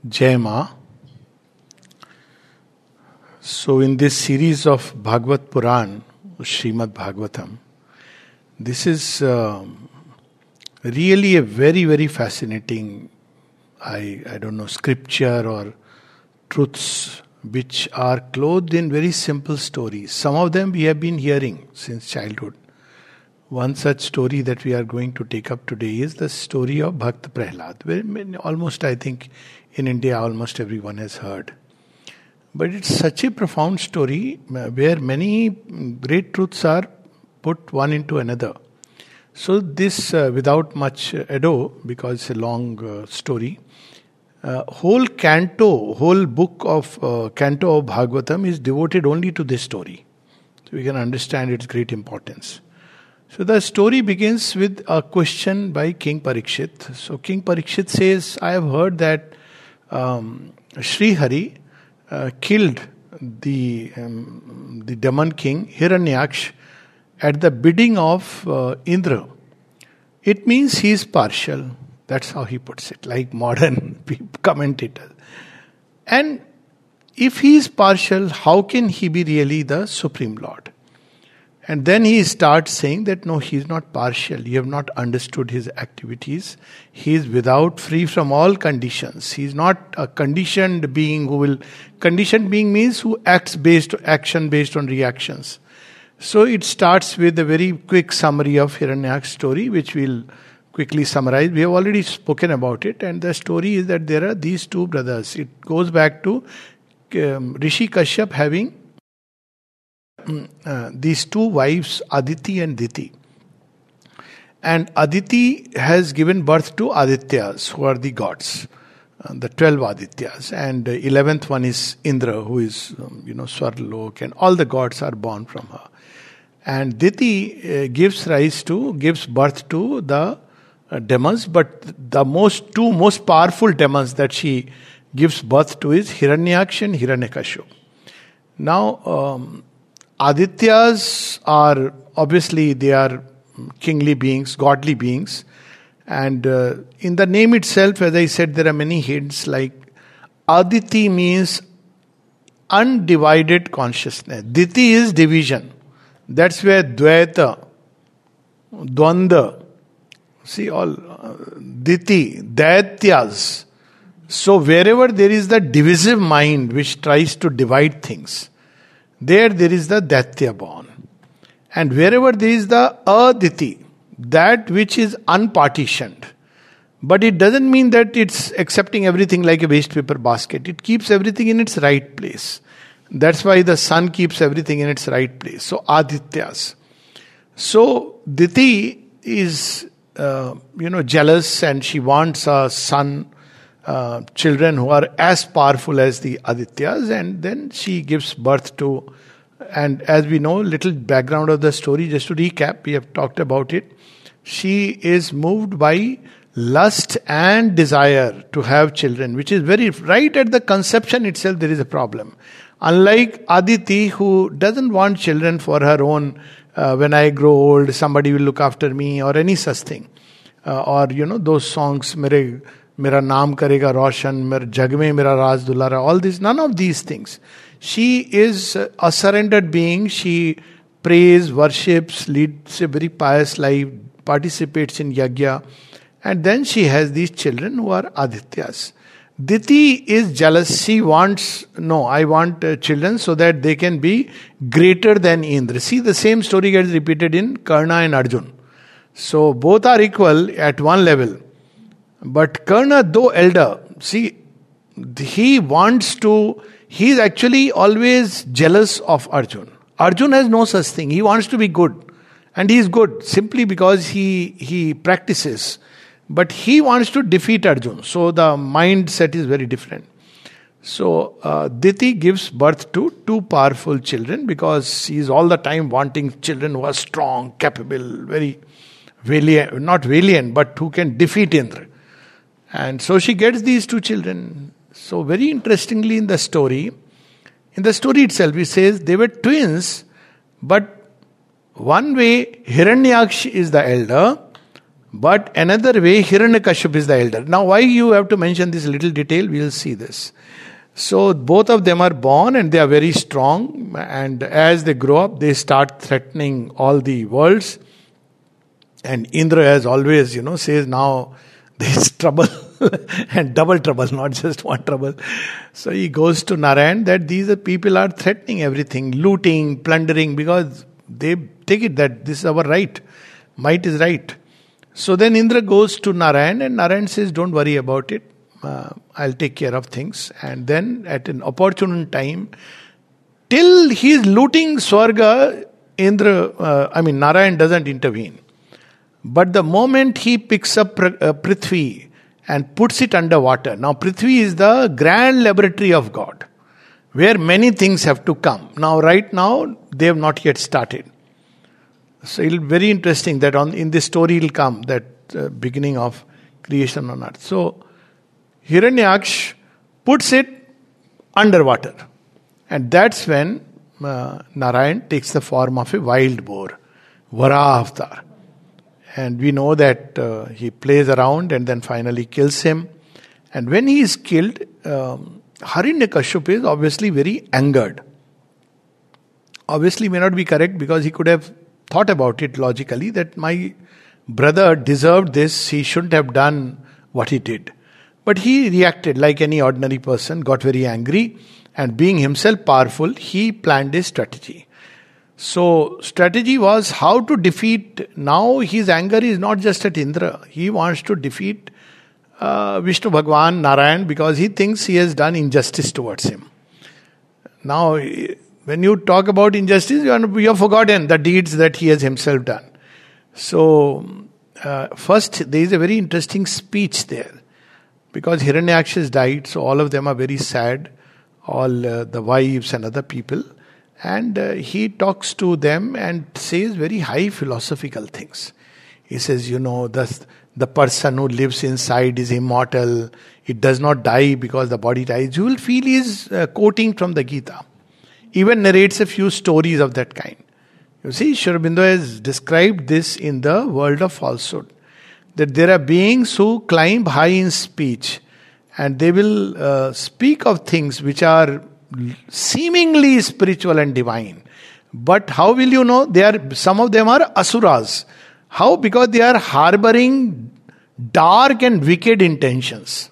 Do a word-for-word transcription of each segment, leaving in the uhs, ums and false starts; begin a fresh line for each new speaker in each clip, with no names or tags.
Jai Ma. So, in this series of Bhagavad Puran, Srimad Bhagavatam, this is uh, really a very, very fascinating, I, I don't know, scripture or truths which are clothed in very simple stories. Some of them we have been hearing since childhood. One such story that we are going to take up today is the story of Bhakt Prahlad. Very, almost, I think, in India, almost everyone has heard. But it's such a profound story where many great truths are put one into another. So this, uh, without much ado, because it's a long uh, story, uh, whole canto, whole book of uh, canto of Bhagavatam is devoted only to this story. So we can understand its great importance. So the story begins with a question by King Parikshit. So King Parikshit says, I have heard that um, Sri Hari uh, killed the um, the demon king Hiranyaksh at the bidding of uh, Indra. It means he is partial. That's how he puts it, like modern commentators. And if he is partial, how can he be really the Supreme Lord? And then he starts saying that no, he is not partial. You have not understood his activities. He is without, free from all conditions. He is not a conditioned being who will... Conditioned being means who acts based, action based on reactions. So it starts with a very quick summary of Hiranyak's story, which we'll quickly summarize. We have already spoken about it. And the story is that there are these two brothers. It goes back to um, Rishi Kashyap having Uh, these two wives, Aditi and Diti. And Aditi has given birth to Adityas, who are the gods, uh, the twelve Adityas. And the eleventh one is Indra, who is, um, you know, Swarlok, and all the gods are born from her. And Diti uh, gives rise to, gives birth to the uh, demons, but the most two most powerful demons that she gives birth to is Hiranyaksh and Hiranyakashipu. Now, um, Adityas are, obviously, they are kingly beings, godly beings. And uh, in the name itself, as I said, there are many hints, like Aditi means undivided consciousness. Diti is division. That's where Dvaita, Dvanda, see all, uh, Diti, Daityas. So wherever there is the divisive mind which tries to divide things, There, there is the Daitya born. And wherever there is the Aditi, that which is unpartitioned. But it doesn't mean that it's accepting everything like a waste paper basket. It keeps everything in its right place. That's why the sun keeps everything in its right place. So, Adityas. So, Diti is, uh, you know, jealous and she wants a son, Uh, children who are as powerful as the Adityas, and then she gives birth to, and as we know, little background of the story, just to recap, we have talked about it. She is moved by lust and desire to have children, which is very, right at the conception itself there is a problem. Unlike Aditi, who doesn't want children for her own, uh, when I grow old, somebody will look after me, or any such thing. Uh, or, you know, those songs, mere Mera naam karega roshan, mera jag mein mera raaz dulara, all this, none of these things. She is a surrendered being. She prays, worships, leads a very pious life, participates in yajna, and then she has these children who are Adityas. Diti is jealous. She wants, no, I want uh, children so that they can be greater than Indra. See, the same story gets repeated in Karna and Arjun. So both are equal at one level. But Karna, though elder, see, he wants to, he is actually always jealous of Arjun. Arjun has no such thing. He wants to be good. And he is good simply because he, he practices. But he wants to defeat Arjun. So the mindset is very different. So uh, Diti gives birth to two powerful children because he is all the time wanting children who are strong, capable, very valiant, not valiant, but who can defeat Indra. And so she gets these two children. So very interestingly in the story, in the story itself, it says they were twins, but one way Hiranyaksh is the elder, But another way, Hiranyakashipu is the elder. Now, why you have to mention this little detail? We will see this. So, both of them are born and they are very strong. And as they grow up, they start threatening all the worlds. And Indra, as always, you know, says now there's trouble and double trouble, not just one trouble. So he goes to Narayan that these people are threatening everything, looting, plundering, because they take it that this is our right. Might is right. So then Indra goes to Narayan and Narayan says, don't worry about it. Uh, I'll take care of things. And then at an opportune time, till he's looting Swarga, Indra, uh, I mean Narayan doesn't intervene. But the moment he picks up uh, Prithvi and puts it under water. Now Prithvi is the grand laboratory of God, where many things have to come. Now right now, they have not yet started. So it'll be very interesting that on in this story it'll come, that uh, beginning of creation on earth. So Hiranyaksh puts it underwater. And that's when uh, Narayan takes the form of a wild boar, Varaha avatar. And we know that uh, he plays around and then finally kills him. And when he is killed, um, Hiranyakashipu is obviously very angered. Obviously may not be correct because he could have thought about it logically that my brother deserved this, he shouldn't have done what he did. But he reacted like any ordinary person, got very angry, and being himself powerful, he planned a strategy. So, strategy was how to defeat. Now his anger is not just at Indra. He wants to defeat uh, Vishnu Bhagwan, Narayan, because he thinks he has done injustice towards him. Now, when you talk about injustice, you have, you have forgotten the deeds that he has himself done. So, uh, first, there is a very interesting speech there. Because Hiranyaksha has died, so all of them are very sad. All uh, the wives and other people. And uh, he talks to them and says very high philosophical things. He says, you know, the, the person who lives inside is immortal. It does not die because the body dies. You will feel he is uh, quoting from the Gita. Even narrates a few stories of that kind. You see, Sri Aurobindo has described this in the world of falsehood. That there are beings who climb high in speech and they will uh, speak of things which are seemingly spiritual and divine. But how will you know? They are, some of them are asuras. How? Because they are harboring dark and wicked intentions.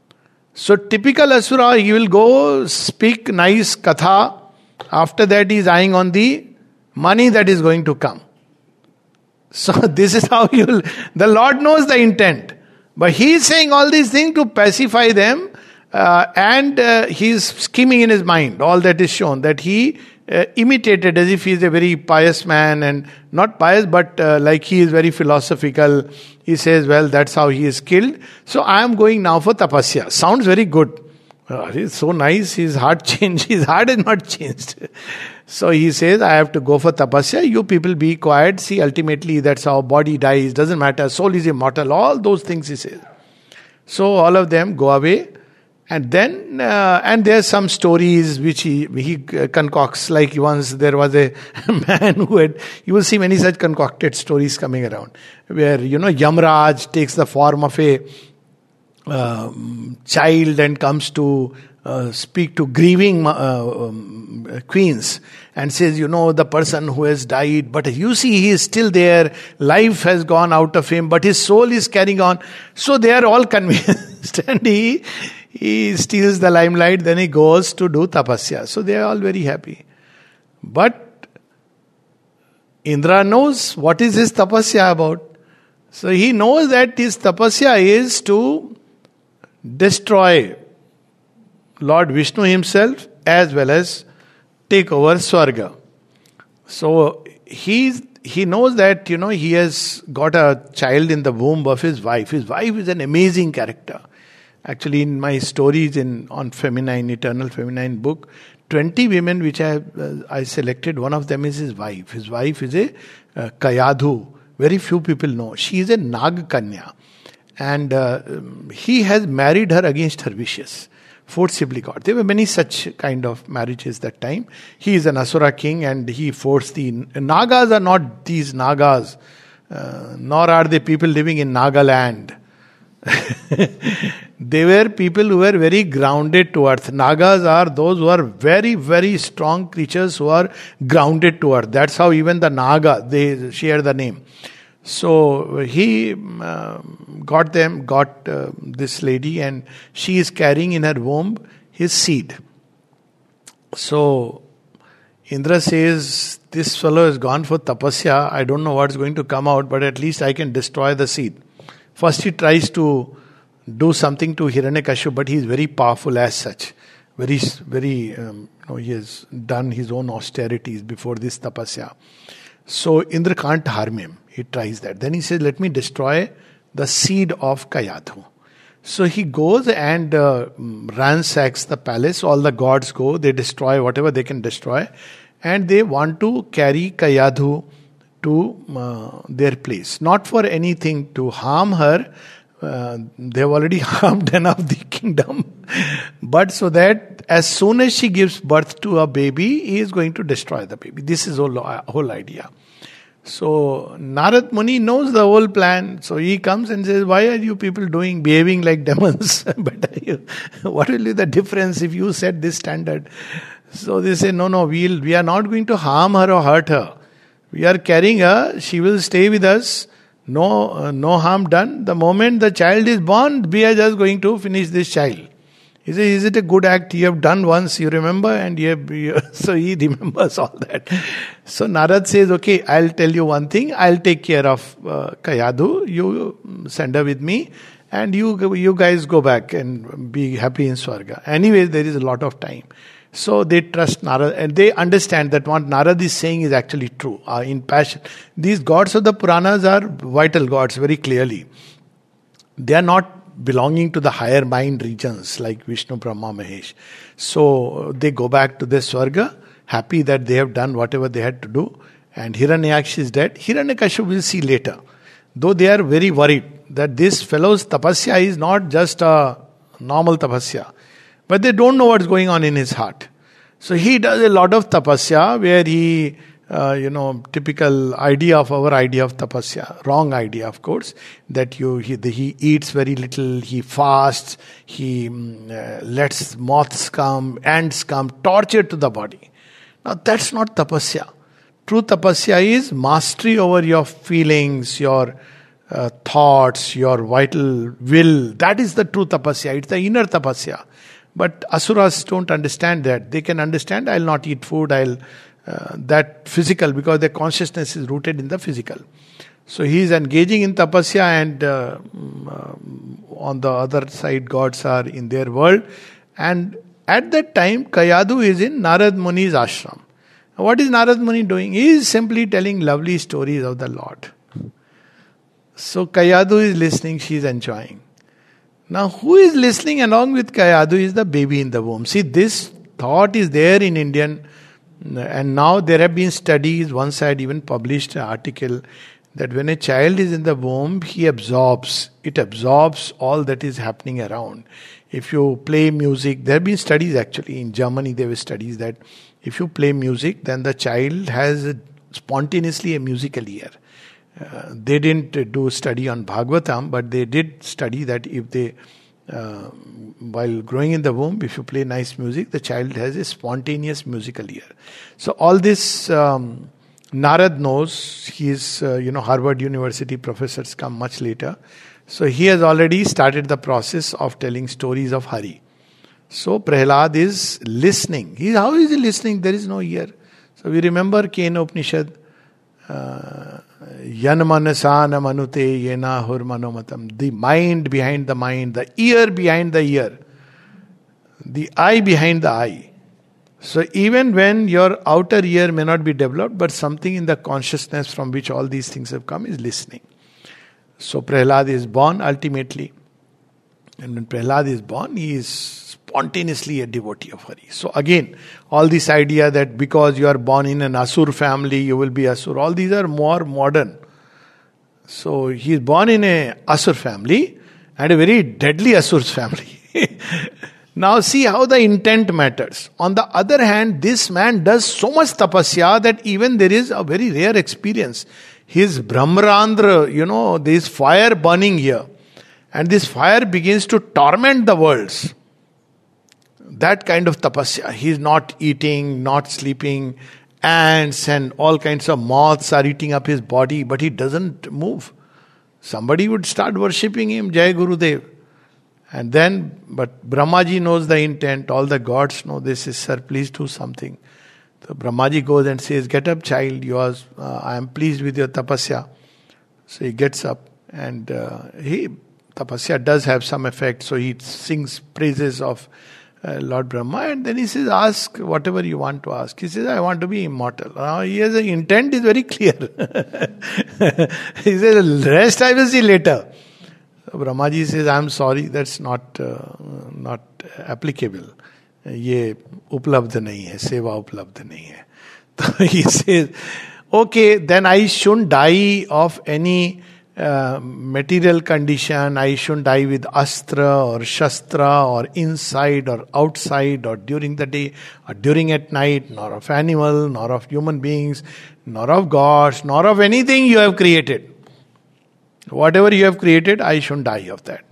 So typical asura, he will go speak nice katha. After that he is eyeing on the money that is going to come. So this is how you will, the Lord knows the intent. But he is saying all these things to pacify them. Uh, and uh, he is scheming in his mind. All that is shown. That he uh, imitated as if he is a very pious man. And not pious, but uh, like he is very philosophical. He says, well, that's how he is killed. So I am going now for tapasya. Sounds very good. Uh, it's so nice. His heart changed. His heart has not changed. So he says, I have to go for tapasya. You people be quiet. See, ultimately that's how body dies. Doesn't matter. Soul is immortal. All those things he says. So all of them go away. And then, uh, and there's some stories which he, he concocts. Like once there was a man who had, you will see many such concocted stories coming around. Where, you know, Yamraj takes the form of a um, child and comes to uh, speak to grieving uh, um, queens. And says, you know, the person who has died, but you see he is still there. Life has gone out of him, but his soul is carrying on. So they are all convinced. And he... He steals the limelight, then he goes to do tapasya. So they are all very happy. But Indra knows what is his tapasya about. So he knows that his tapasya is to destroy Lord Vishnu himself as well as take over Swarga. So he he knows that, you know, he has got a child in the womb of his wife. His wife is an amazing character. Actually, in my stories in on Feminine, Eternal Feminine book, twenty women which I uh, I selected, one of them is his wife. His wife is a uh, Kayadhu. Very few people know. She is a Nag Kanya. And uh, he has married her against her wishes. Forcibly got. There were many such kind of marriages that time. He is an Asura king and he forced the... Nagas are not these Nagas uh, nor are they people living in Nagaland. They were people who were very grounded to earth. Nagas are those who are very, very strong creatures who are grounded to earth. That's how even the Naga, they share the name. So he uh, got them, got uh, this lady, and she is carrying in her womb his seed. So Indra says, this fellow has gone for tapasya. I don't know what's going to come out, but at least I can destroy the seed. First he tries to do something to Hiranyakashipu, but he is very powerful as such. Very, very, um, you know, he has done his own austerities before this tapasya. So Indra can't harm him. He tries that. Then he says, let me destroy the seed of Kayadhu. So he goes and uh, ransacks the palace. All the gods go. They destroy whatever they can destroy. And they want to carry Kayadhu to uh, their place. Not for anything to harm her. Uh, they have already harmed enough the kingdom. But so that as soon as she gives birth to a baby, he is going to destroy the baby. This is the whole, whole idea. So Narad Muni knows the whole plan. So he comes and says, why are you people doing, behaving like demons? But you, what will be the difference if you set this standard? So they say, no, no, we'll, we are not going to harm her or hurt her. We are carrying her. She will stay with us. No, uh, no harm done. The moment the child is born, we are just going to finish this child. He says, is it a good act you have done once, you remember? And you have, you, so he remembers all that. So Narad says, okay, I'll tell you one thing. I'll take care of uh, Kayadhu. You send her with me. And you, you guys go back and be happy in Swarga. Anyways, there is a lot of time. So they trust Narad and they understand that what Narad is saying is actually true. Uh, in passion. These gods of the Puranas are vital gods very clearly. They are not belonging to the higher mind regions like Vishnu, Brahma, Mahesh. So they go back to their Swarga, happy that they have done whatever they had to do. And Hiranyaksha is dead. Hiranyakashipu we'll see later. Though they are very worried that this fellow's tapasya is not just a normal tapasya. But they don't know what's going on in his heart. So he does a lot of tapasya where he, uh, you know, typical idea of our idea of tapasya. Wrong idea, of course. That you he, the, he eats very little, he fasts, he uh, lets moths come, ants come, torture to the body. Now that's not tapasya. True tapasya is mastery over your feelings, your uh, thoughts, your vital will. That is the true tapasya. It's the inner tapasya. But asuras don't understand that. They can understand, I'll not eat food, I'll uh, that physical, because their consciousness is rooted in the physical. So he is engaging in tapasya, and uh, um, on the other side gods are in their world. And at that time Kayadhu is in Narad Muni's ashram. What is Narad Muni doing? He is simply telling lovely stories of the Lord. So Kayadhu is listening, she is enjoying. Now, who is listening along with Kayadhu is the baby in the womb. See, this thought is there in Indian, and now there have been studies. Once I had even published an article that when a child is in the womb, he absorbs. It absorbs all that is happening around. If you play music, there have been studies actually. In Germany, there were studies that if you play music, then the child has spontaneously a musical ear. Uh, they didn't do study on Bhagavatam, but they did study that if they, uh, while growing in the womb, if you play nice music, the child has a spontaneous musical ear. So all this um, Narad knows. He is, uh, you know, Harvard University professors come much later. So he has already started the process of telling stories of Hari. So Prahlad is listening. He, how is he listening? There is no ear. So we remember Kena Upanishad, uh, Yan manasana manute yena hur manomatam. The mind behind the mind, the ear behind the ear, the eye behind the eye. So even when your outer ear may not be developed, but something in the consciousness from which all these things have come is listening. So Prahlad is born ultimately. And when Prahlad is born, he is spontaneously a devotee of Hari. So again, all this idea that because you are born in an Asur family, you will be Asur, all these are more modern. So he is born in a Asur family and a very deadly Asur's family. Now see how the intent matters. On the other hand, this man does so much tapasya that even there is a very rare experience. his Brahmarandra, you know, there is fire burning here. And this fire begins to torment the worlds. That kind of tapasya. He is not eating, not sleeping. Ants and all kinds of moths are eating up his body, but he doesn't move. Somebody would start worshipping him, Jai Gurudev. And then, but Brahmaji knows the intent, all the gods know this is, sir, please do something. So Brahmaji goes and says, get up child, you are, uh, I am pleased with your tapasya. So he gets up and uh, he, tapasya does have some effect, so he sings praises of uh, Lord Brahma, and then he says, ask whatever you want to ask. He says, I want to be immortal. Now he has an intent is very clear. He says, rest I will see later. So Brahmaji says, I am sorry, that's not uh, not applicable. ये उपलब्ध नहीं है, सेवा उपलब्ध नहीं है. So he says, okay, then I shouldn't die of any uh, material condition. I shouldn't die with astra or shastra or inside or outside or during the day or during at night, nor of animal, nor of human beings, nor of gods, nor of anything you have created. Whatever you have created, I shouldn't die of that.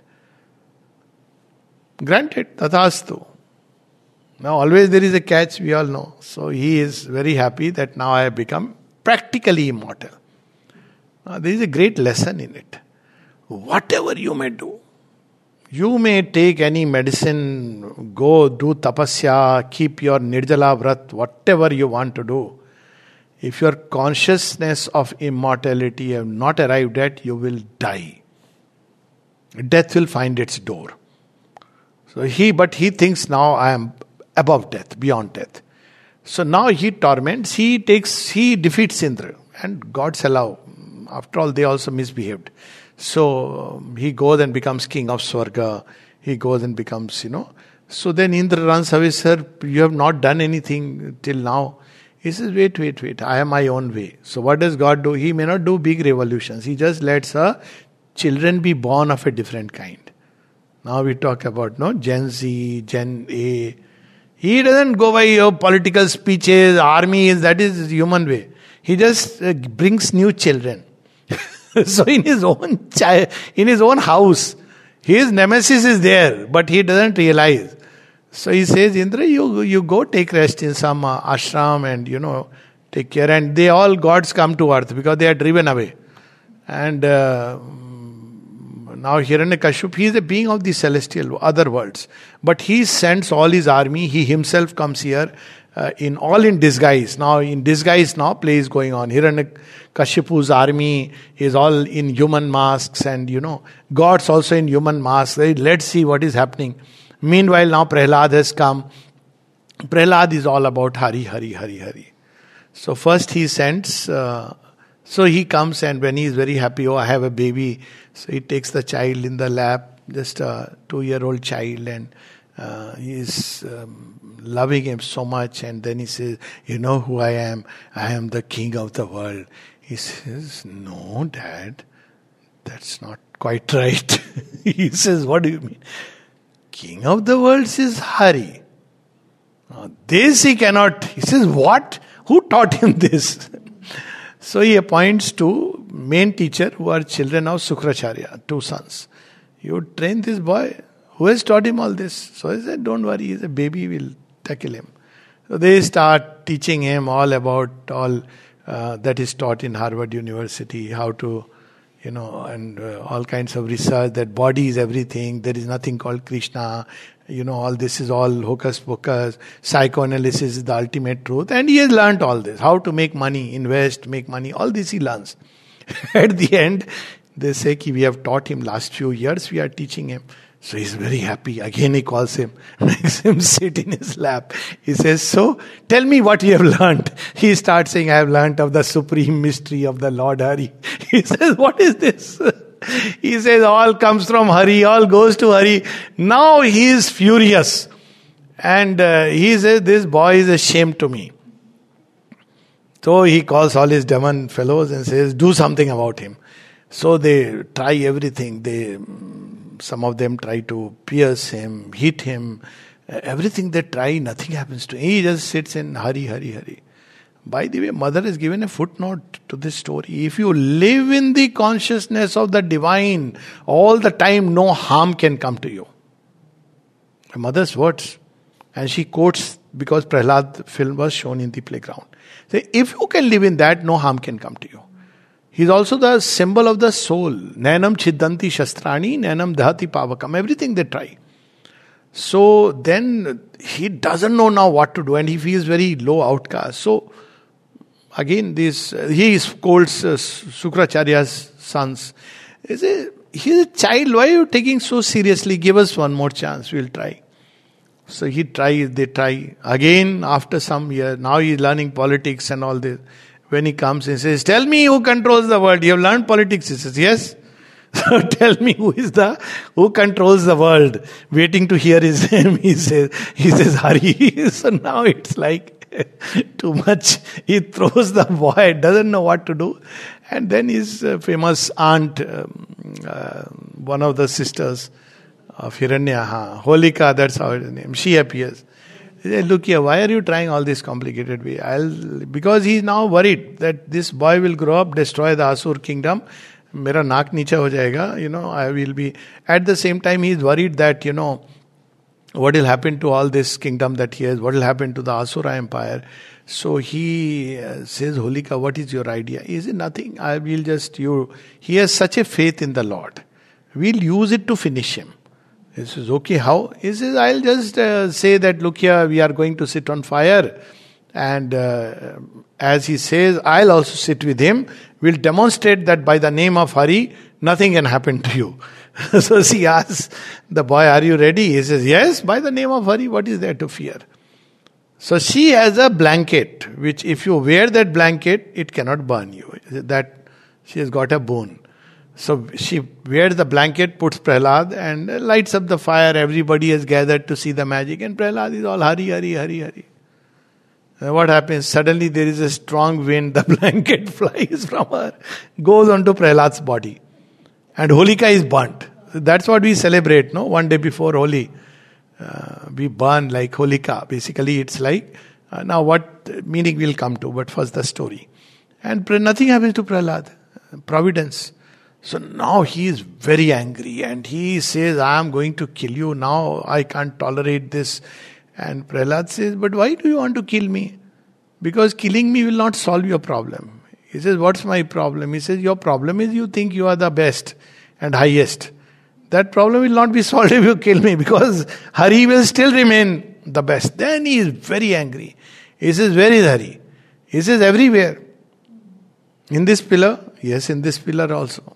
Granted, tathastu. Now always there is a catch, we all know. So he is very happy that now I have become practically immortal. Now there is a great lesson in it. Whatever you may do, you may take any medicine, go do tapasya, keep your nirjala vrat, whatever you want to do. If your consciousness of immortality you have not arrived at, you will die. Death will find its door. So he, but he thinks now I am above death, beyond death. So now he torments, he takes, he defeats Indra. And gods allow. After all, they also misbehaved. So um, he goes and becomes king of Swarga. He goes and becomes, you know. So then Indra runs away, sir, you have not done anything till now. He says, wait, wait, wait, I have my own way. So what does God do? He may not do big revolutions. He just lets her children be born of a different kind. Now we talk about no Gen Z, Gen A. He doesn't go by your political speeches, armies, that is human way. He just uh, brings new children. So in his own child, in his own house, his nemesis is there, but he doesn't realize. So he says, Indra, you you go take rest in some uh, ashram and, you know, take care. And they all gods come to earth because they are driven away. And uh, now Hiranyakashipu, he is a being of the celestial other worlds. But he sends all his army. He himself comes here uh, in all in disguise. Now in disguise now play is going on. Hiranyakashipu's army is all in human masks and, you know, gods also in human masks. Let's see what is happening. Meanwhile, now Prahlad has come. Prahlad is all about Hari, Hari, Hari, Hari. So first he sends, uh, so he comes and when he is very happy, oh, I have a baby. So he takes the child in the lap, just a two-year-old child, and uh, he is um, loving him so much. And then he says, you know who I am? I am the king of the world. He says, no, Dad, that's not quite right. He says, what do you mean? King of the world is Hari. Now, this he cannot. He says, what? Who taught him this? So he appoints two main teacher who are children of Sukracharya, two sons. You train this boy. Who has taught him all this? So he said, don't worry, he's a baby, we'll tackle him. So they start teaching him all about all uh, that is taught in Harvard University, how to, you know, and uh, all kinds of research, that body is everything, there is nothing called Krishna, you know, all this is all hocus pocus, psychoanalysis is the ultimate truth. And he has learned all this, how to make money, invest, make money, all this he learns. At the end, they say, ki we have taught him last few years, we are teaching him. So he's very happy. Again he calls him, makes him sit in his lap. He says, so tell me what you have learned. He starts saying, I have learned of the supreme mystery of the Lord Hari. He says, what is this? He says, all comes from Hari, all goes to Hari. Now he is furious. And uh, he says, this boy is a shame to me. So he calls all his demon fellows and says, do something about him. So they try everything. They... Some of them try to pierce him, hit him. Uh, everything they try, nothing happens to him. He just sits in Hari, Hari, Hari. By the way, Mother has given a footnote to this story. If you live in the consciousness of the divine all the time, no harm can come to you. Mother's words. And she quotes, because Prahlad film was shown in the playground. So if you can live in that, no harm can come to you. He is also the symbol of the soul. Nainam chiddanti shastrani, nainam dhati pavakam. Everything they try. So then he doesn't know now what to do, and he feels very low, outcast. So again, this he is called uh, Sukracharya's sons. Is a, he's a child. Why are you taking so seriously? Give us one more chance. We'll try. So he tries. They try again after some year. Now he's learning politics and all this. When he comes, he says, "Tell me who controls the world." You have learned politics. He says, "Yes." So tell me who is the who controls the world. Waiting to hear his name, he says, he says, "Hari." So now it's like too much. He throws the boy, doesn't know what to do. And then his uh, famous aunt, um, uh, one of the sisters of Hiranyaha, Holika, that's how her name. She appears. He says, "Look here, why are you trying all this complicated way?" I'll because he's now worried that this boy will grow up, destroy the Asur kingdom. Mera naak nicha ho jayega, you know, I will be. At the same time, he is worried that, you know, what will happen to all this kingdom that he has, what will happen to the Asura empire. So he uh, says, "Holika, what is your idea?" He says, "Nothing, I will just, you, he has such a faith in the Lord. We'll use it to finish him." He says, "Okay, how?" He says, "I'll just uh, say that, look here, we are going to sit on fire. And uh, as he says, I'll also sit with him. We'll demonstrate that by the name of Hari, nothing can happen to you." So she asks the boy, "Are you ready?" He says, "Yes, by the name of Hari, what is there to fear?" So she has a blanket, which if you wear that blanket, it cannot burn you. That she has got a boon. So she wears the blanket, puts Prahlad, and lights up the fire. Everybody has gathered to see the magic, and Prahlad is all Hari, Hari, Hari, Hari. And what happens? Suddenly there is a strong wind, the blanket flies from her, goes onto Prahlad's body. And Holika is burnt. That's what we celebrate, no? One day before Holi. Uh, we burn like Holika. Basically it's like, uh, now what meaning we'll come to, but first the story. And nothing happens to Prahlad. Providence. So now he is very angry and he says, "I am going to kill you now. I can't tolerate this." And Prahlad says, "But why do you want to kill me?" "Because killing me will not solve your problem." He says, "What's my problem?" He says, "Your problem is you think you are the best and highest. That problem will not be solved if you kill me, because Hari will still remain the best." Then he is very angry. He says, "Where is Hari?" He says, "Everywhere." "In this pillar?" "Yes, in this pillar also."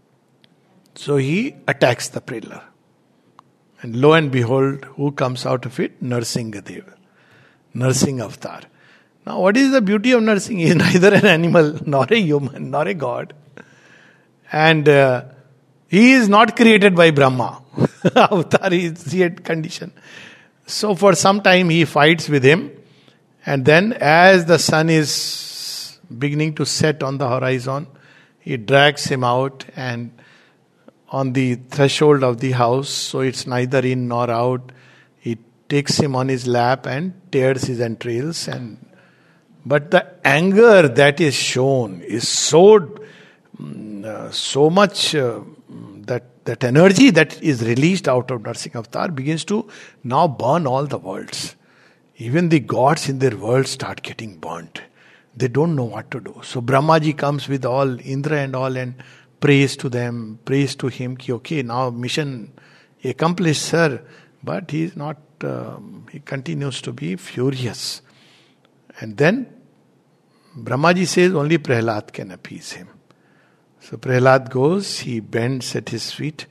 So he attacks the pillar. And lo and behold, who comes out of it? Narsinghadev. Nursing avatar. Now what is the beauty of nursing? He is neither an animal, nor a human, nor a god. And uh, he is not created by Brahma. Avatar is the condition. So for some time he fights with him. And then as the sun is beginning to set on the horizon, he drags him out and on the threshold of the house, so it's neither in nor out, he takes him on his lap and tears his entrails. And but the anger that is shown is so uh, so much uh, that that energy that is released out of Narsingh Avatar begins to now burn all the worlds. Even the gods in their world start getting burnt. They don't know what to do. So Brahmaji comes with all Indra and all and praise to them, praise to him, ki okay, now mission accomplished, sir. But he is not, um, he continues to be furious. And then Brahmaji says only Prahlad can appease him. So Prahlad goes, he bends at his feet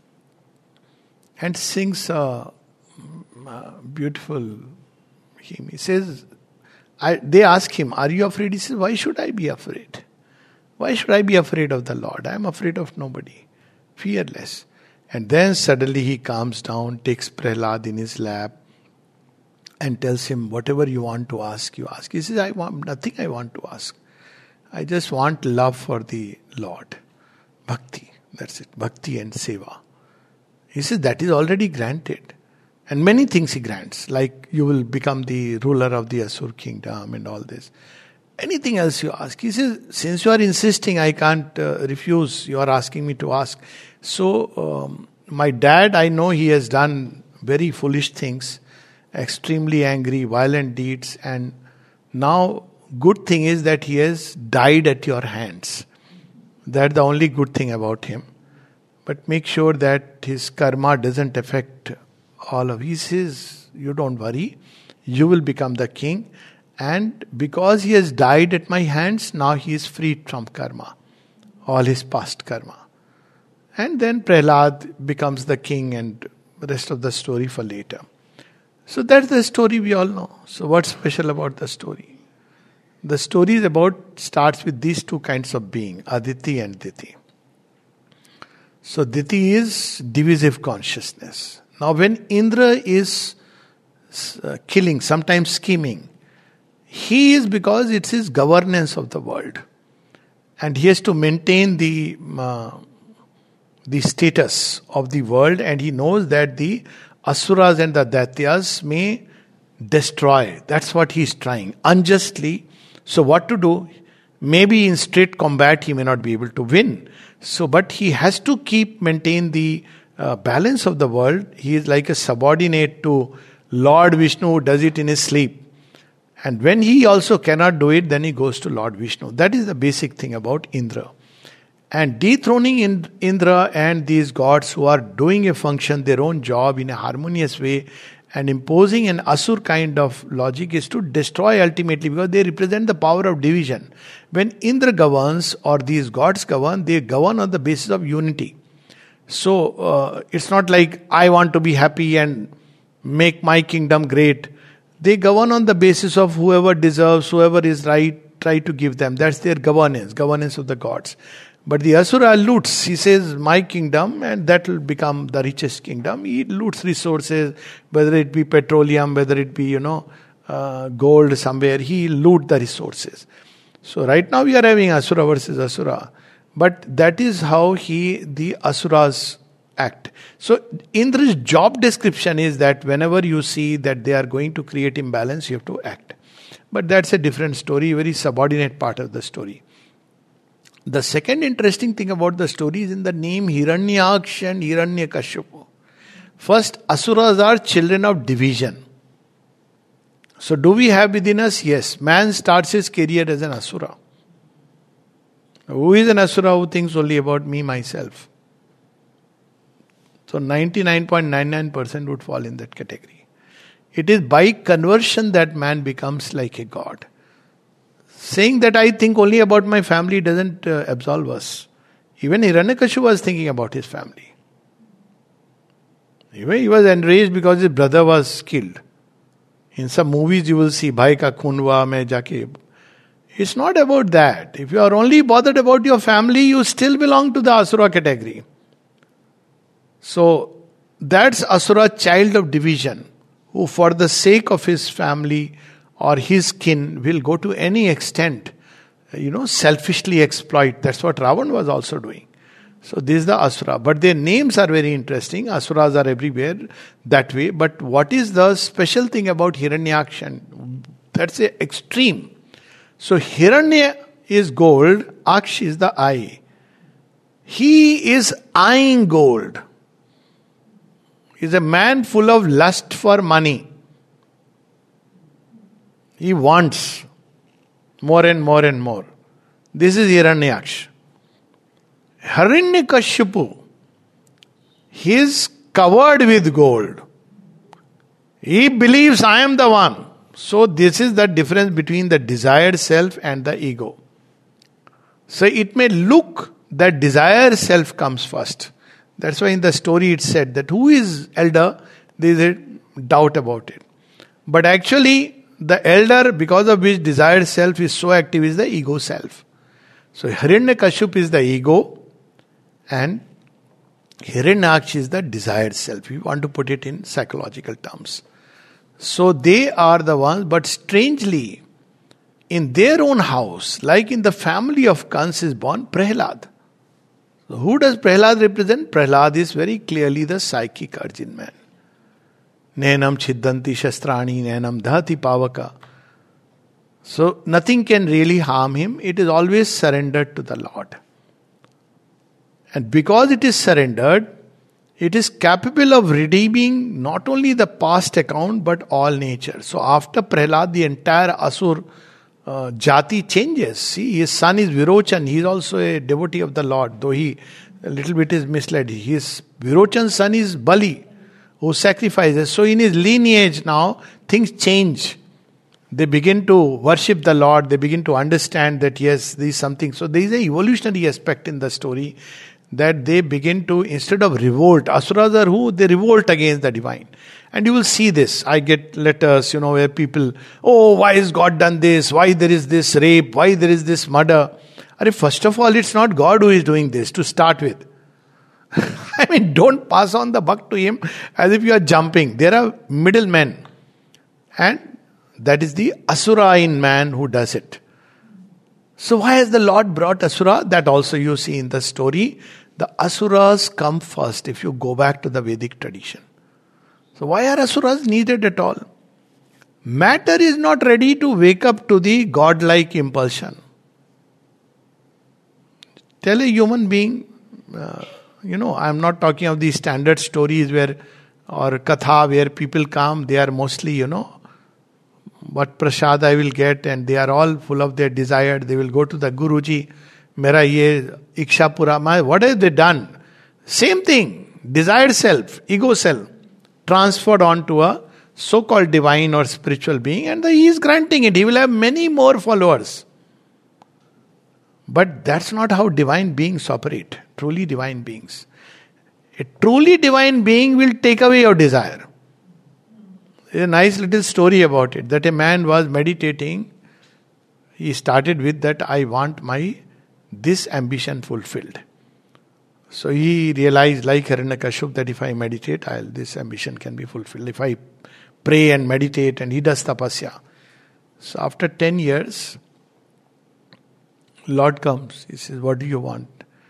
and sings a, a beautiful hymn. He says, I, they ask him, "Are you afraid?" He says, "Why should I be afraid? Why should I be afraid of the Lord? I am afraid of nobody." Fearless. And then suddenly he calms down, takes Prahlad in his lap and tells him, "Whatever you want to ask, you ask." He says, "I want nothing I want to ask. I just want love for the Lord. Bhakti. That's it. Bhakti and seva." He says, "That is already granted." And many things he grants, like you will become the ruler of the Asur kingdom and all this. Anything else you ask? He says, since you are insisting, I can't uh, refuse. You are asking me to ask. So, um, my dad, I know he has done very foolish things, extremely angry, violent deeds, and now good thing is that he has died at your hands. That's the only good thing about him. But make sure that his karma doesn't affect all of his. He says, you don't worry, you will become the king. And because he has died at my hands, now he is freed from karma, all his past karma. And then Prahlad becomes the king, and the rest of the story for later. So that's the story we all know. So what's special about the story? The story is about, starts with these two kinds of being, Aditi and Diti. So Diti is divisive consciousness. Now when Indra is uh, killing, sometimes scheming, he is because it's his governance of the world. And he has to maintain the uh, the status of the world, and he knows that the Asuras and the Daityas may destroy. That's what he is trying, unjustly. So what to do? Maybe in straight combat he may not be able to win. So, but he has to keep, maintain the uh, balance of the world. He is like a subordinate to Lord Vishnu, who does it in his sleep. And when he also cannot do it, then he goes to Lord Vishnu. That is the basic thing about Indra. And dethroning Indra and these gods who are doing a function, their own job in a harmonious way, and imposing an Asur kind of logic is to destroy ultimately, because they represent the power of division. When Indra governs or these gods govern, they govern on the basis of unity. So uh, it's not like I want to be happy and make my kingdom great. They govern on the basis of whoever deserves, whoever is right, try to give them. That's their governance, governance of the gods. But the Asura loots. He says, my kingdom, and that will become the richest kingdom. He loots resources, whether it be petroleum, whether it be, you know, uh, gold somewhere. He loot the resources. So right now we are having Asura versus Asura. But that is how he, the Asuras act. So Indra's job description is that whenever you see that they are going to create imbalance, you have to act. But that's a different story, very subordinate part of the story. The second interesting thing about the story is in the name Hiranyaksh and Hiranyakashipu. First, Asuras are children of division. So do we have within us? Yes. Man starts his career as an Asura. Who is an Asura who thinks only about me, myself? So ninety-nine point nine nine percent would fall in that category. It is by conversion that man becomes like a god. Saying that I think only about my family doesn't uh, absolve us. Even Hiranyakashipu was thinking about his family. Even he was enraged because his brother was killed. In some movies you will see, Bhai ka khun hua, main jaake. It's not about that. If you are only bothered about your family, you still belong to the Asura category. So, that's Asura, child of division, who for the sake of his family or his kin will go to any extent, you know, selfishly exploit. That's what Ravan was also doing. So this is the Asura. But their names are very interesting. Asuras are everywhere that way. But what is the special thing about Hiranyaksha? That's a extreme. So Hiranya is gold, Aksh is the eye. He is eyeing gold. He is a man full of lust for money. He wants more and more and more. This is Hiranyaksh. Hiranyakashipu, he is covered with gold. He believes I am the one. So this is the difference between the desired self and the ego. So it may look that desired self comes first. That's why in the story it said that who is elder, there is a doubt about it. But actually, the elder, because of which desired self is so active, is the ego self. So Hiranyakashipu is the ego, and Hiranyaksh is the desired self. We want to put it in psychological terms. So they are the ones, but strangely, in their own house, like in the family of Kans, is born Prahlad. So who does Prahlad represent? Prahlad is very clearly the psychic Arjun man. Nenam chiddanti shastrani, nenam dhati pavaka. So nothing can really harm him. It is always surrendered to the Lord. And because it is surrendered, it is capable of redeeming not only the past account but all nature. So after Prahlad, the entire Asur uh, Jati changes. See, his son is Virochan. He is also a devotee of the Lord, though he a little bit is misled. His Virochan's son is Bali, who sacrifices. So in his lineage now, things change. They begin to worship the Lord. They begin to understand that yes, there is something. So there is an evolutionary aspect in the story, that they begin to, instead of revolt, Asuras are who? They revolt against the divine. And you will see this. I get letters, you know, where people, oh, why has God done this? Why there is this rape? Why there is this murder? And first of all, it's not God who is doing this to start with. I mean, don't pass on the buck to him as if you are jumping. There are middlemen. And that is the Asura in man who does it. So why has the Lord brought Asura? That also you see in the story. The Asuras come first if you go back to the Vedic tradition. So why are Asuras needed at all? Matter is not ready to wake up to the godlike impulsion. Tell a human being, uh, you know, I am not talking of these standard stories where, or katha where people come, they are mostly, you know, what prasad I will get, and they are all full of their desire. They will go to the Guruji, mera ye iksha pura, what have they done? Same thing, desired self, ego self, transferred onto a so-called divine or spiritual being, and the, he is granting it. He will have many more followers. But that's not how divine beings operate. Truly divine beings. A truly divine being will take away your desire. There's a nice little story about it, that a man was meditating. He started with that, I want my this ambition fulfilled. So he realized, like Hiranyakashipu, that if I meditate, I'll, this ambition can be fulfilled. If I pray and meditate, and he does tapasya. So after ten years, Lord comes. He says, what do you want?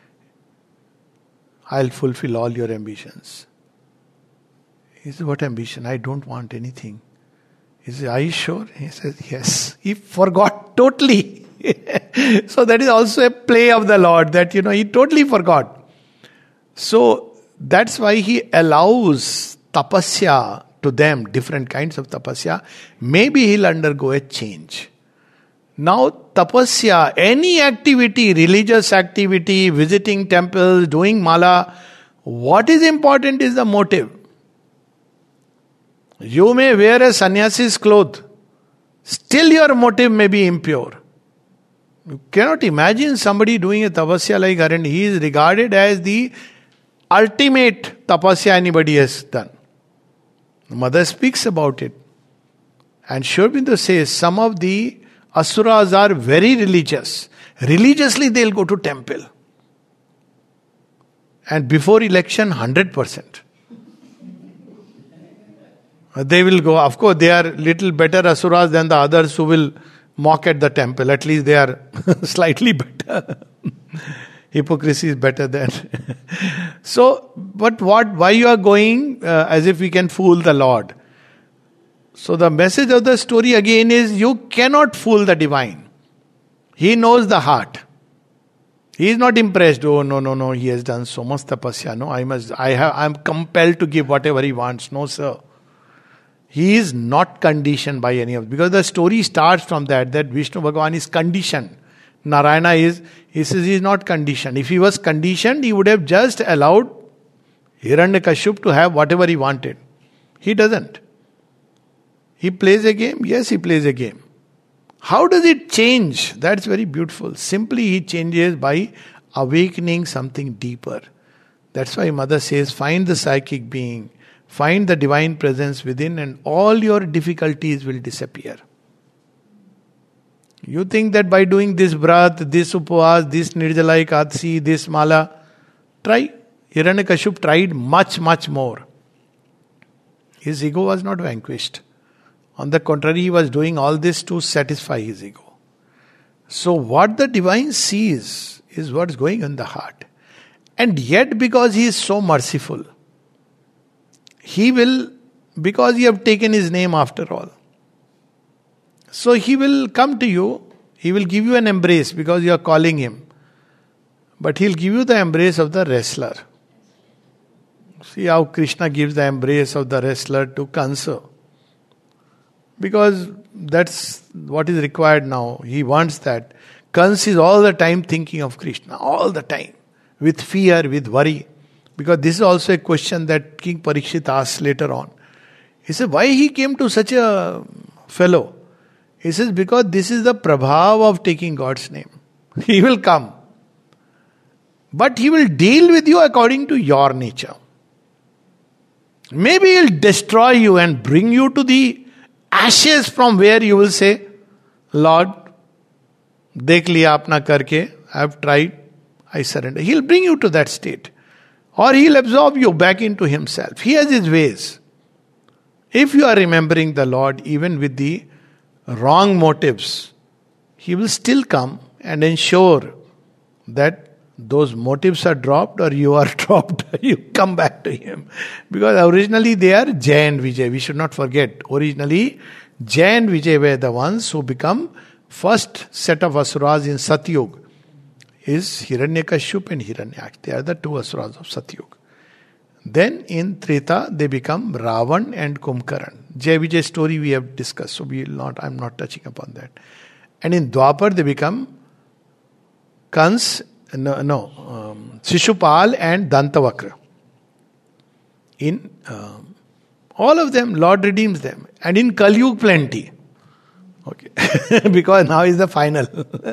I'll fulfill all your ambitions. He says, what ambition? I don't want anything. He says, are you sure? He says, yes. He forgot totally. So that is also a play of the Lord, that, you know, he totally forgot. So that's why he allows tapasya to them, different kinds of tapasya. Maybe he'll undergo a change. Now tapasya, any activity, religious activity, visiting temples, doing mala, what is important is the motive. You may wear a sannyasi's cloth, still your motive may be impure. You cannot imagine somebody doing a tapasya like Haran. He is regarded as the ultimate tapasya anybody has done. The mother speaks about it. And Sri Aurobindo says some of the Asuras are very religious. Religiously they'll go to temple. And before election, one hundred percent. They will go. Of course, they are little better Asuras than the others who will mock at the temple. At least they are slightly better. Hypocrisy is better than. So, but what? Why you are going uh, as if we can fool the Lord? So the message of the story again is, you cannot fool the divine. He knows the heart. He is not impressed. Oh no no no! He has done so much tapasya. No, I must. I have. I am compelled to give whatever he wants. No, sir. He is not conditioned by any of, because the story starts from that, that Vishnu Bhagavan is conditioned. Narayana is, he says he is not conditioned. If he was conditioned, he would have just allowed Hiranyakashipu to have whatever he wanted. He doesn't. He plays a game? Yes, he plays a game. How does it change? That's very beautiful. Simply he changes by awakening something deeper. That's why Mother says, find the psychic being. Find the divine presence within, and all your difficulties will disappear. You think that by doing this brath, this upavas, this nirjala ekadasi, this mala, try. Hiranyakashipu tried much, much more. His ego was not vanquished. On the contrary, he was doing all this to satisfy his ego. So what the divine sees is what's going on in the heart. And yet, because he is so merciful, he will, because you have taken his name after all. So he will come to you, he will give you an embrace because you are calling him. But he'll give you the embrace of the wrestler. See how Krishna gives the embrace of the wrestler to Kansa. Because that's what is required now. He wants that. Kansa is all the time thinking of Krishna, all the time. With fear, with worry. Because this is also a question that King Parikshit asks later on. He said, why he came to such a fellow? He says, because this is the prabhav of taking God's name. He will come. But he will deal with you according to your nature. Maybe he'll destroy you and bring you to the ashes from where you will say, Lord, dekh liya apna karke, I have tried, I surrender. He'll bring you to that state. Or he'll absorb you back into himself. He has his ways. If you are remembering the Lord even with the wrong motives, he will still come and ensure that those motives are dropped or you are dropped. You come back to him. Because originally they are Jay and Vijay. We should not forget. Originally, Jay and Vijay were the ones who become first set of asuras in Satyug. Is Hiranyakashipu and Hiranyaksh. They are the two asuras of Satyug. Then in Treta they become Ravan and Kumkaran. Jay Vijay story we have discussed, so we will not. I am not touching upon that. And in Dwapar they become Kans, no, no um, Shishupal and Dantavakra. In um, all of them, Lord redeems them, and in Kalyug plenty. Okay, because now is the final.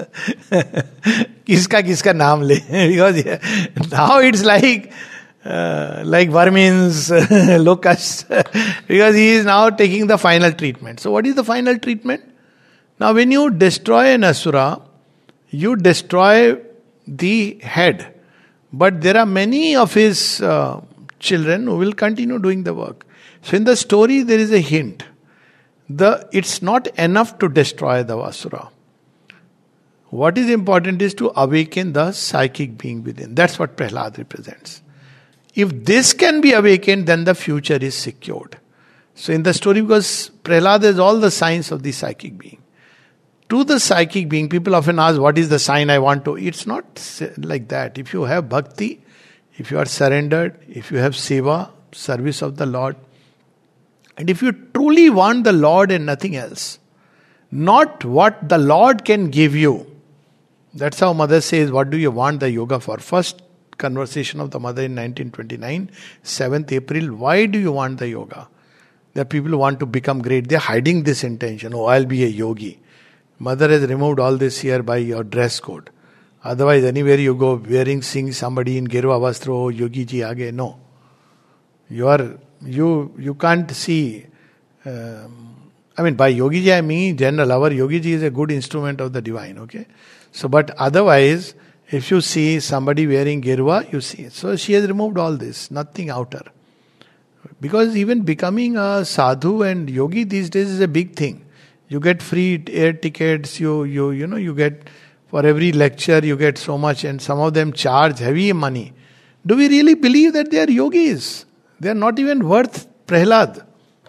Kiska kiska naam le? Because yeah, now it's like uh, like vermins, locusts. Because he is now taking the final treatment. So what is the final treatment? Now when you destroy an asura, you destroy the head. But there are many of his uh, children who will continue doing the work. So in the story there is a hint. The, it's not enough to destroy the asura. What is important is to awaken the psychic being within. That's what Prahlad represents. If this can be awakened, then the future is secured. So in the story, because Prahlad has all the signs of the psychic being. To the psychic being, people often ask, what is the sign I want to? It's not like that. If you have bhakti, if you are surrendered, if you have seva, service of the Lord, and if you truly want the Lord and nothing else, not what the Lord can give you. That's how Mother says, what do you want the yoga for? First conversation of the Mother in nineteen twenty-nine, seventh April, why do you want the yoga? There are people who want to become great. They're hiding this intention. Oh, I'll be a yogi. Mother has removed all this here by your dress code. Otherwise, anywhere you go, wearing, seeing somebody in Girva Vastro, oh, yogi ji aage, no. You are... You you can't see, um, I mean by Yogi Ji I mean general, our Yogi Ji is a good instrument of the divine, okay? So but otherwise, if you see somebody wearing Girva, you see. So she has removed all this, nothing outer. Because even becoming a sadhu and yogi these days is a big thing. You get free air tickets, you, you, you know, you get, for every lecture you get so much and some of them charge heavy money. Do we really believe that they are yogis? They are not even worth Prahlad.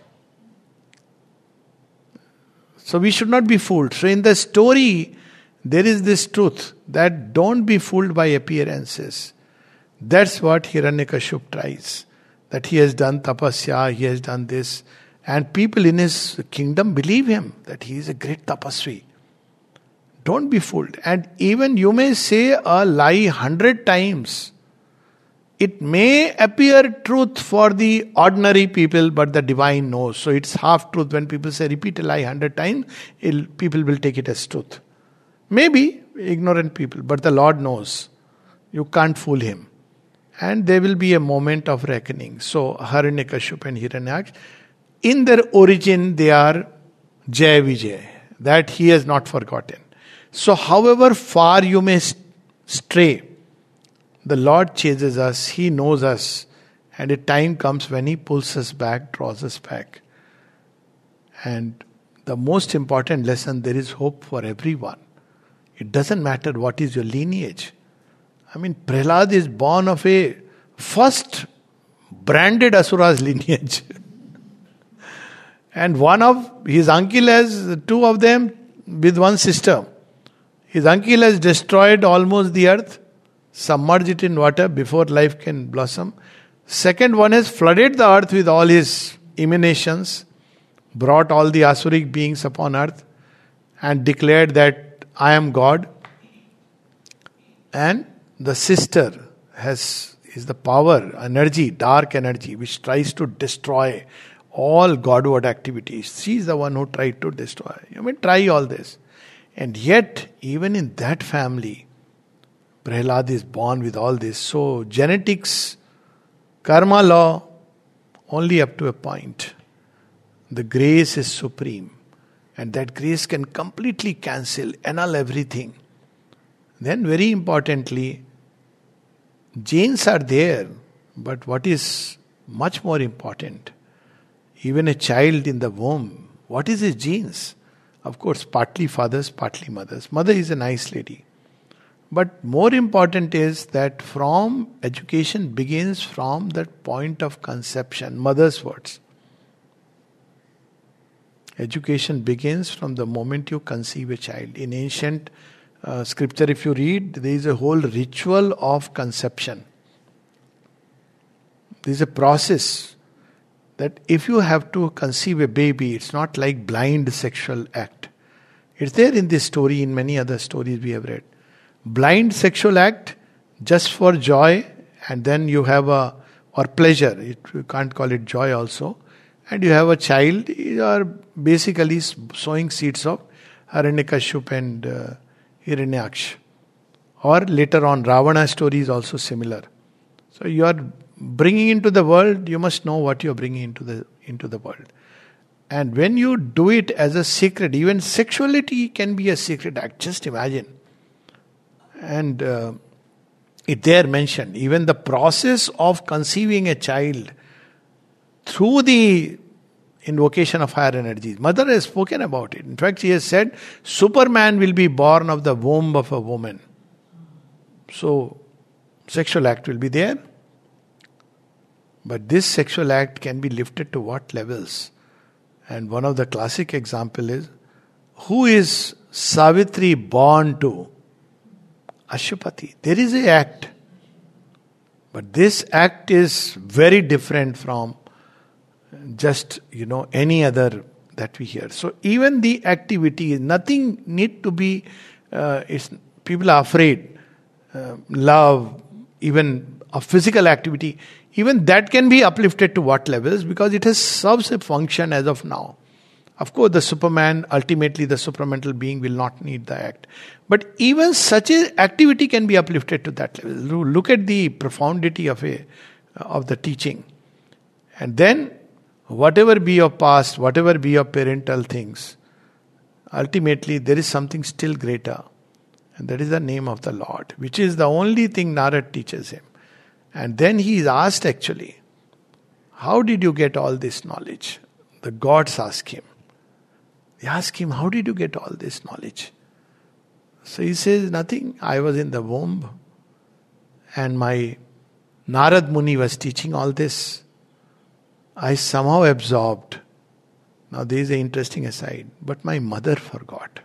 So we should not be fooled. So in the story, there is this truth that don't be fooled by appearances. That's what Hiranyakashipu tries. That he has done tapasya, he has done this. And people in his kingdom believe him, that he is a great tapasvi. Don't be fooled. And even you may say a lie hundred times. It may appear truth for the ordinary people, but the divine knows. So it's half truth. When people say repeat a lie hundred times, people will take it as truth. Maybe ignorant people, but the Lord knows. You can't fool him. And there will be a moment of reckoning. So Hiranyakashipu and Hiranyaksh, in their origin, they are Jai Vijay. That he has not forgotten. So however far you may stray, the Lord chases us, He knows us, and a time comes when He pulls us back, draws us back. And the most important lesson, there is hope for everyone. It doesn't matter what is your lineage. I mean, Prahlad is born of a first branded Asura's lineage. And one of his uncle has two of them with one sister. His uncle has destroyed almost the earth, submerged it in water before life can blossom. Second one has flooded the earth with all his emanations, brought all the Asuric beings upon earth, and declared that I am God. And the sister has is the power, energy, dark energy, which tries to destroy all Godward activities. She is the one who tried to destroy. You may try all this. And yet, even in that family, Prahlad is born with all this. So, genetics, karma law, only up to a point. The grace is supreme. And that grace can completely cancel, annul everything. Then, very importantly, genes are there. But what is much more important, even a child in the womb, what is his genes? Of course, partly fathers, partly mothers. Mother is a nice lady. But more important is that from education begins from that point of conception, mother's words. Education begins from the moment you conceive a child. In ancient uh, scripture, if you read, there is a whole ritual of conception. There is a process that if you have to conceive a baby, it's not like blind sexual act. It's there in this story, in many other stories we have read. Blind sexual act just for joy, and then you have a, or pleasure, it, you can't call it joy also, and you have a child, you are basically sowing seeds of Hiranyakashipu and uh, Hiranyaksha. Or later on, Ravana's story is also similar. So you are bringing into the world, you must know what you are bringing into the into the world. And when you do it as a secret, even sexuality can be a secret act. Just imagine. And uh, it there mentioned, even the process of conceiving a child through the invocation of higher energies. Mother has spoken about it. In fact, she has said, Superman will be born of the womb of a woman. So, sexual act will be there. But this sexual act can be lifted to what levels? And one of the classic example is, who is Savitri born to? Ashupati. There is an act. But this act is very different from just, you know, any other that we hear. So even the activity, nothing need to be, uh, it's, people are afraid. Uh, love, even a physical activity, even that can be uplifted to what levels, because it has serves a function as of now. Of course, the Superman, ultimately the supramental being will not need the act. But even such an activity can be uplifted to that level. Look at the profundity of a of the teaching. And then, whatever be your past, whatever be your parental things, ultimately there is something still greater. And that is the name of the Lord, which is the only thing Narad teaches him. And then he is asked actually, how did you get all this knowledge? The gods ask him. They ask him, how did you get all this knowledge? So he says, nothing. I was in the womb and my Narad Muni was teaching all this. I somehow absorbed. Now there is an interesting aside. But my mother forgot.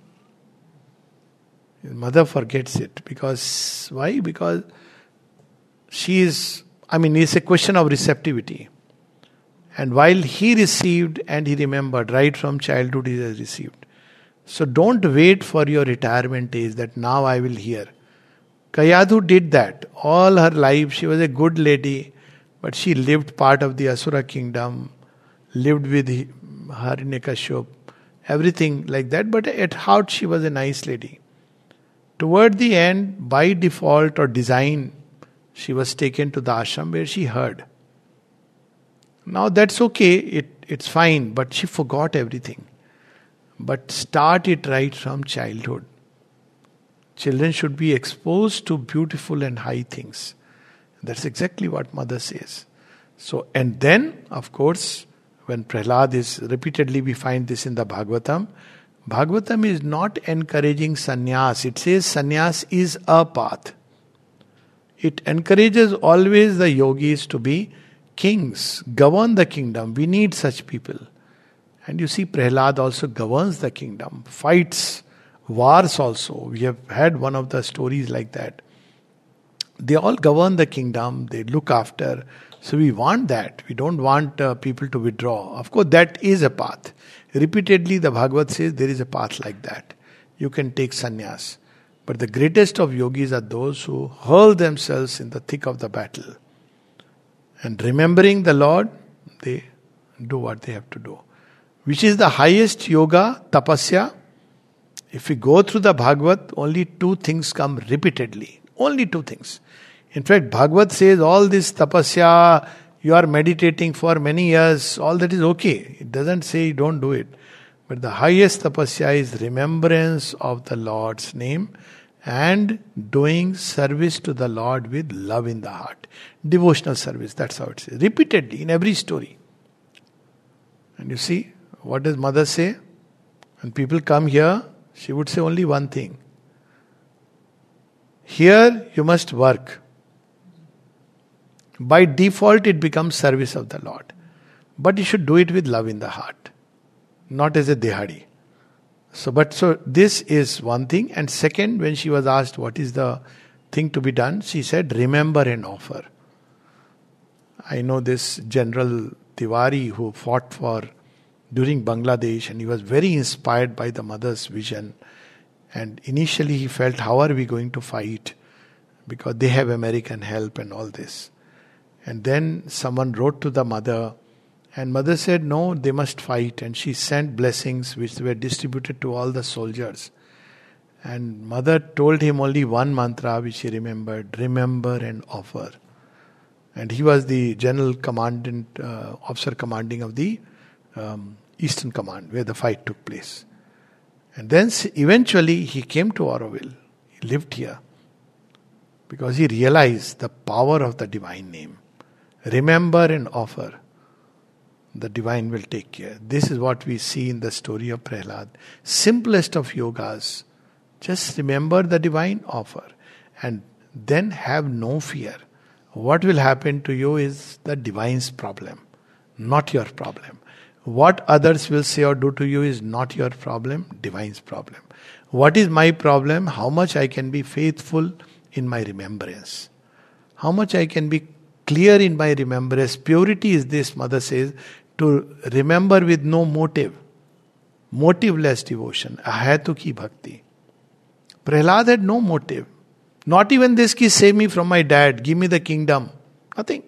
His mother forgets it. Because, why? Because she is, I mean, it's a question of receptivity. And while he received and he remembered, right from childhood he has received. So don't wait for your retirement age that now I will hear. Kayadu did that. All her life she was a good lady, but she lived part of the Asura kingdom, lived with Hiranyakashipu, everything like that. But at heart she was a nice lady. Toward the end, by default or design, she was taken to the ashram where she heard. Now that's okay, it, it's fine, but she forgot everything. But start it right from childhood. Children should be exposed to beautiful and high things. That's exactly what Mother says. So, and then, of course, when Prahlad is, repeatedly we find this in the Bhagavatam, Bhagavatam is not encouraging sannyas. It says sannyas is a path. It encourages always the yogis to be kings, govern the kingdom. We need such people. And you see, Prahlad also governs the kingdom, fights wars also. We have had one of the stories like that. They all govern the kingdom, they look after. So we want that. We don't want uh, people to withdraw. Of course, that is a path. Repeatedly, the Bhagavad says there is a path like that. You can take sannyas. But the greatest of yogis are those who hurl themselves in the thick of the battle. And remembering the Lord, they do what they have to do. Which is the highest yoga, tapasya. If we go through the Bhagavad, only two things come repeatedly. Only two things. In fact, Bhagavad says all this tapasya, you are meditating for many years, all that is okay. It doesn't say you don't do it. But the highest tapasya is remembrance of the Lord's name and doing service to the Lord with love in the heart. Devotional service, that's how it says. Repeatedly, in every story. And you see, what does mother say? When people come here, she would say only one thing. Here you must work. By default it becomes service of the Lord. But you should do it with love in the heart. Not as a dehadi. So, but so this is one thing. And second, when she was asked what is the thing to be done, she said, remember and offer. I know this General Tiwari who fought for during Bangladesh, and he was very inspired by the mother's vision. And initially he felt, how are we going to fight? Because they have American help and all this. And then someone wrote to the mother, and mother said, no, they must fight. And she sent blessings which were distributed to all the soldiers. And mother told him only one mantra which he remembered, remember and offer. And he was the general commandant, uh, officer commanding of the um, Eastern Command, where the fight took place. And then eventually he came to Auroville. He lived here. Because he realized the power of the divine name. Remember and offer. The divine will take care. This is what we see in the story of Prahlad. Simplest of yogas. Just remember the divine, offer. And then have no fear. What will happen to you is the divine's problem, not your problem. What others will say or do to you is not your problem, divine's problem. What is my problem? How much I can be faithful in my remembrance. How much I can be clear in my remembrance. Purity is this, mother says, to remember with no motive. Motiveless devotion. Ahaitu ki bhakti. Prahlad had no motive. Not even this ki save me from my dad, give me the kingdom. Nothing.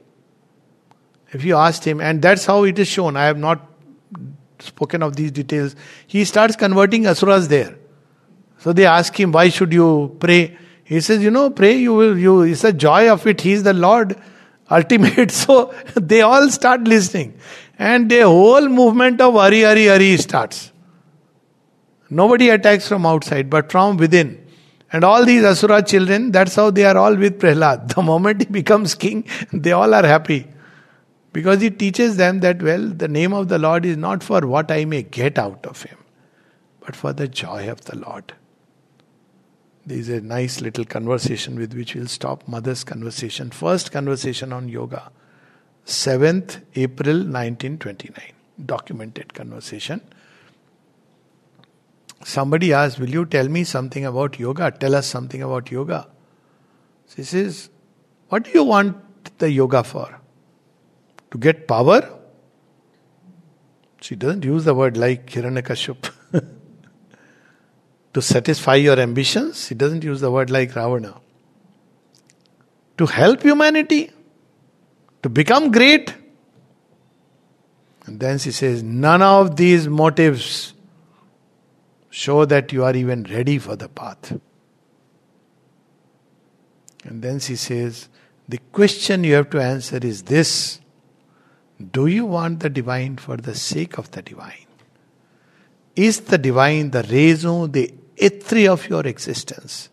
If you asked him, and that's how it is shown, I have not spoken of these details. He starts converting asuras there. So they ask him, why should you pray? He says, you know, pray, you will, you, it's the joy of it. He is the Lord, ultimate. So they all start listening. And the whole movement of Hari, Hari, Hari starts. Nobody attacks from outside, but from within. And all these Asura children, that's how they are all with Prahlad. The moment he becomes king, they all are happy. Because he teaches them that, well, the name of the Lord is not for what I may get out of him, but for the joy of the Lord. There is a nice little conversation with which we'll stop. Mother's conversation. First conversation on yoga. seventh April nineteen twenty-nine. Documented conversation. Somebody asked, will you tell me something about yoga? Tell us something about yoga. She says, what do you want the yoga for? To get power? She doesn't use the word like Hiranyakashipu. To satisfy your ambitions? She doesn't use the word like Ravana. To help humanity? To become great? And then she says, none of these motives show that you are even ready for the path. And then she says, the question you have to answer is this. Do you want the divine for the sake of the divine? Is the divine the raison d'etre of your existence?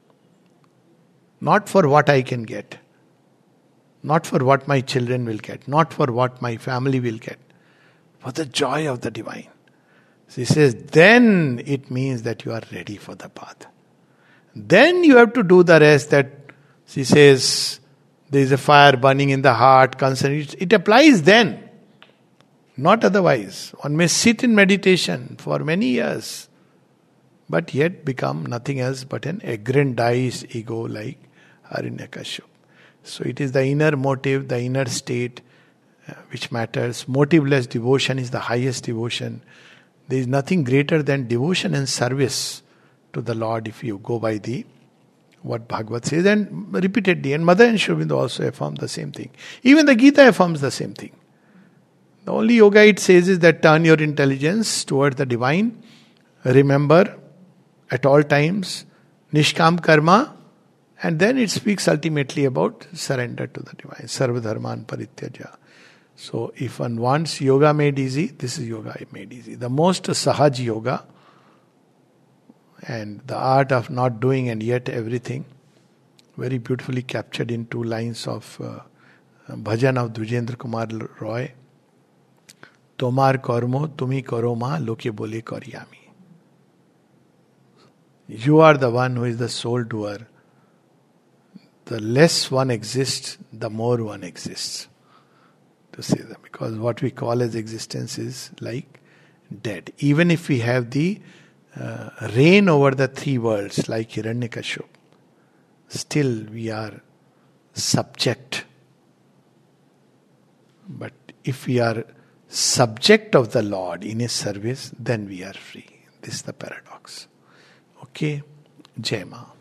Not for what I can get. Not for what my children will get. Not for what my family will get. For the joy of the divine. She says, then it means that you are ready for the path. Then you have to do the rest that she says, there is a fire burning in the heart, concern. It, it applies then. Not otherwise. One may sit in meditation for many years, but yet become nothing else but an aggrandized ego like Hiranyakashipu. So it is the inner motive, the inner state uh, which matters. Motiveless devotion is the highest devotion. There is nothing greater than devotion and service to the Lord if you go by the what Bhagavad says, and repeatedly. And Mother and Sri Aurobindo also affirm the same thing. Even the Gita affirms the same thing. The only yoga it says is that turn your intelligence towards the divine. Remember at all times Nishkam Karma, and then it speaks ultimately about surrender to the divine. Sarva Dharman Parityaja. So if one wants yoga made easy, this is yoga made easy. The most Sahaj yoga, and the art of not doing and yet everything, very beautifully captured in two lines of uh, bhajan of Dvijendra Kumar Roy. Tomar karmo tumi karo ma loke bole karyami. You are the one who is the soul doer. The less one exists, the more one exists. To say that, because what we call as existence is like dead. Even if we have the uh, reign over the three worlds like Hiranyakashipu, still we are subject. But if we are subject of the Lord in His service, then we are free. This is the paradox. Okay, Jai Ma.